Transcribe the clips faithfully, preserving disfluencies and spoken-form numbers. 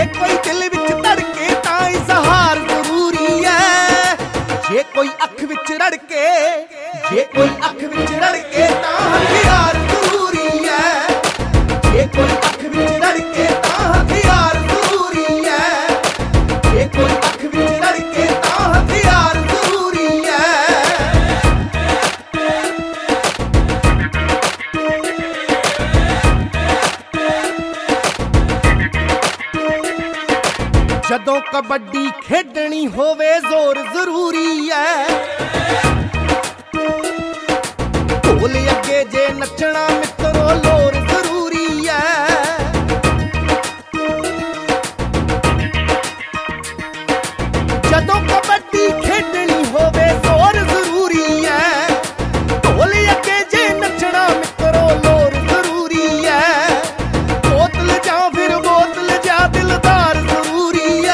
जे कोई दिल विच धड़के तां इज़हार जरूरी है। जे कोई अख विच रड़के जे कोई अख विच रड़के तां हथियार जरूरी है। जे कोई अख विच रड़के तां हथियार जरूरी है। जे कोई अख विच रड़के तां हथियार जरूरी है। जदों कबड्डी खेडनी होवे जोर जरूरी है। ढोल अगे जे नचना मित्रो लोर जरूरी है। जदों कबड्डी खेडनी होवे जोर जरूरी है। ढोल अगे जे नचना मित्रो लोर जरूरी है। बोतल जा फिर बोतल जा दिलदार जरूरी है।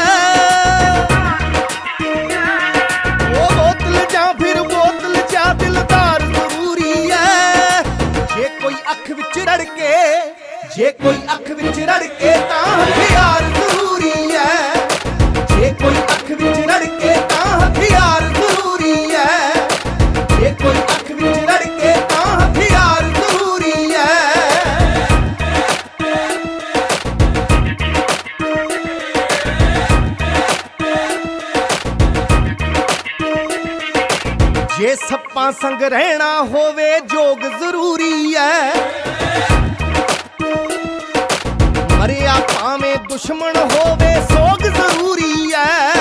ओ बोतल जा फिर बोतल जा दिलदार जरूरी है। जे कोई अख विच रड़के जे कोई अख विच रड़के तां हथियार जरूरी है। जे कोई अख विच रड़के तां हथियार जरूरी है। जे कोई अख विच रड़के तां हथियार जरूरी है। जे सप्पां संग रहना होवे जोग जरूरी है। मरिया भावें दुश्मन होवे सोग जरूरी है।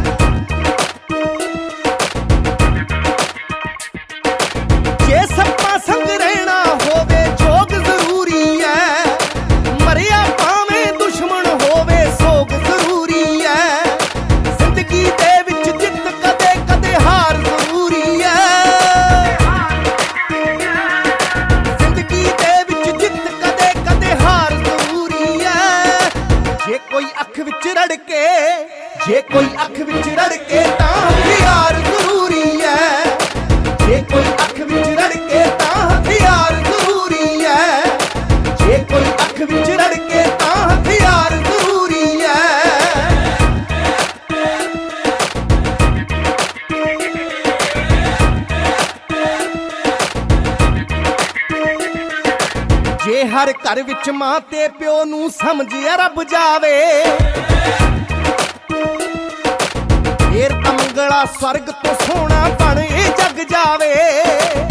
जे सप्पां संग रहना होवे जोग जरूरी है। मरिया भावें दुश्मन होवे सोग जरूरी है। जिंदगी दे विच जित कदे कदे हार जरूरी है। जिंदगी दे विच जित कदे कदे हार जरूरी है। जे कोई अख विच रड़के जे कोई अख विच रड़के तां हथियार जरूरी है। जे कोई अख विच रड़के तां हथियार जरूरी है। जे कोई अख विच रड़के तां हथियार जरूरी है। जे हर घर विच मां ते प्यो नूं समझिया रब जावे। फेर तां मंगला स्वर्ग तो सोहना बण ए जग जावे।